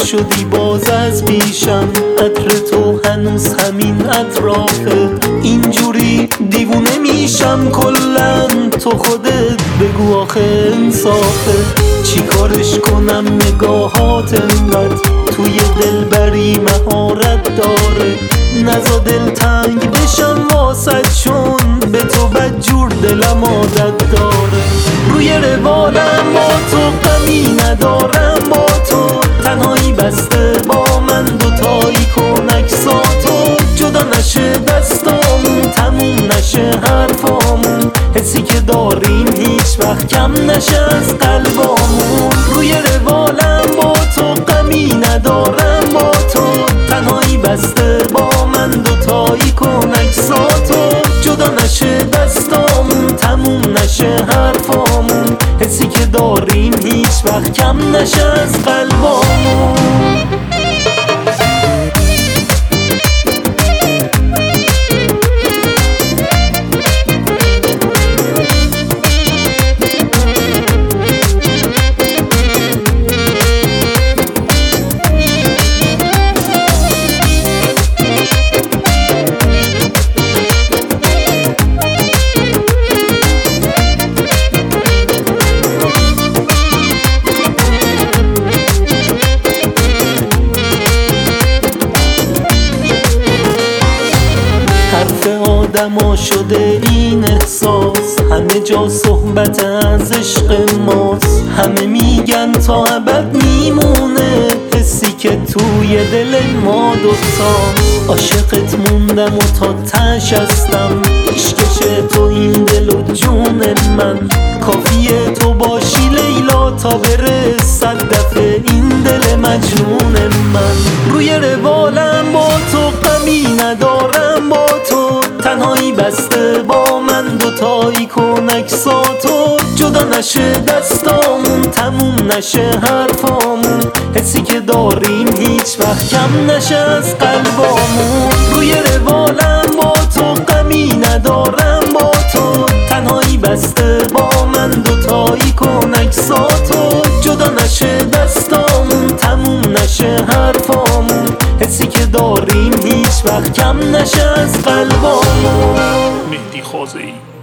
نشدی باز از پیشم، عطر تو هنوز همین اطرافه، اینجوری دیوونه میشم کلن. تو خودت بگو آخه انصافه، چی کارش کنم نگاهات انقدر توی دلبری مهارت داره، نزا دل تنگ بشم واسد چون به تو بدجور دلم عادت داره. روی روالم با تو غمی ندارم، با تو تنهایی بسته با من، دوتایی کن عکساتو، جدا نشه دستامون، تموم نشه حرفامون، حسی که داریم هیچ وقت کم نشه از قلبامون. روی روالم با تو غمی ندارم، با تو تنهایی بسته با من، دوتایی کن عکساتو، جدا نشه دستامون، تموم نشه حرفامون، حسی که داریم هیچ وقت کم نشه از قلبامون. آدما شده این احساس، همه جا صحبت از عشق ماست، همه میگن تا ابد میمونه، حسی که توی دل ما دوتاست. عاشقت موندم و تا تش هستم، عشقش تو این دل و جون من، کافیه تو باشی لیلا تا بره صد دفعه این دل مجنون من. روی روالم با تو غمی ندارم، با تو تنهایی بسته با من، دوتایی کن عکساتو، جدا نشه دستامون، تموم نشه حرفامون، حسی که داریم هیچ وقت کم نشه از قلبامون. روی روالم با تو غمی ندارم، با تو تنهایی بسته با من، دوتایی کن عکساتو، جدا نشه دستامون، تموم نشه حرفامون، حسی که داریم هیچ وقت کم نشه از قلبامون. مهدی خازه‌ای